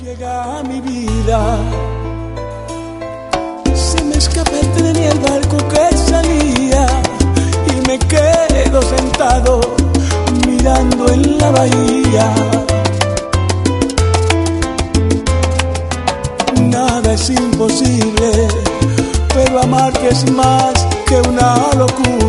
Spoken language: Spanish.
llega a mi vida, se me escapa el tren y el barco que salía, y me quedo sentado mirando en la bahía. Nada es imposible, pero amarte es más que una locura.